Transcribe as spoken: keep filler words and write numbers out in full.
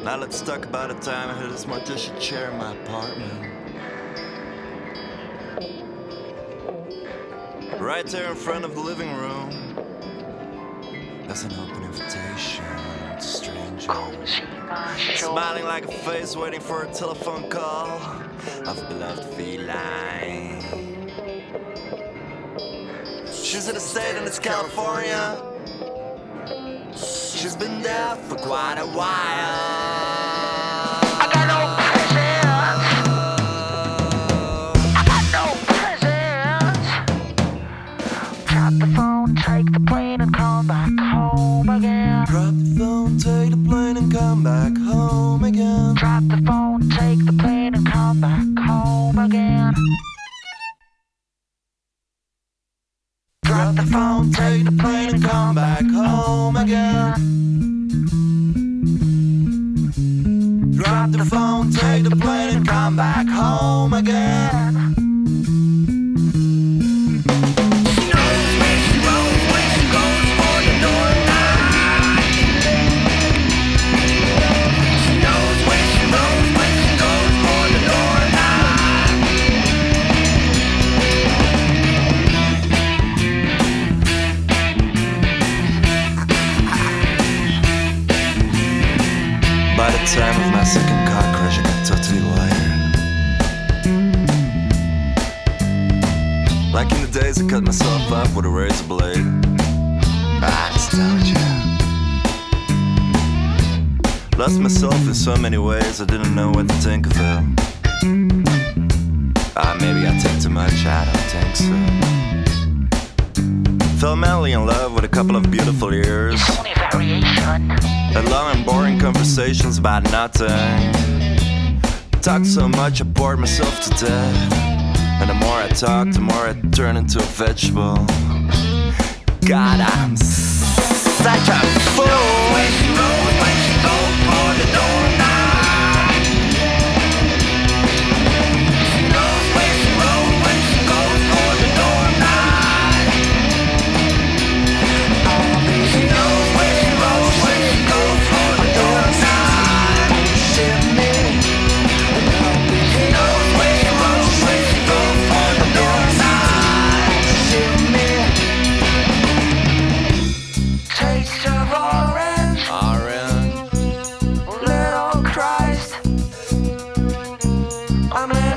Now let's talk about a time I had this mortician chair in my apartment. Right there in front of the living room, there's an open invitation to strangers, smiling like a face waiting for a telephone call of a beloved feline. She's in a state and it's California. She's been there for quite a while. I got no presents. I got no presents. Drop the phone, take the plane and come back home again. Drop the phone, take the plane and come back home again. Drop the phone, take the plane and come back home again. Drop the phone, take the plane and come back home again. Drop the phone, take the plane and come back home again. She knows where she rolls, where she goes for the door night. She knows where she rolls, where she goes for the door night. By the time of my second car crash, I got totally wired. Like in the days I cut myself up with a razor blade. Ah, nostalgia. Lost myself in so many ways, I didn't know what to think of them. Ah, maybe I think too much, I don't think so. Fell madly in love with a couple of beautiful years. It's only variation. Had long and boring conversations about nothing. Talked so much I bored myself to death. And the more I talk, the more I turn into a vegetable. God, I'm such a fool. When she rolls, when she goes for the door night. She knows where she rolls, when she goes for the door night. She knows where she rolls, when she goes for the door night. She knows where she rolls, when she goes for the door night. Taste of orange, Orange. little Christ. I'm in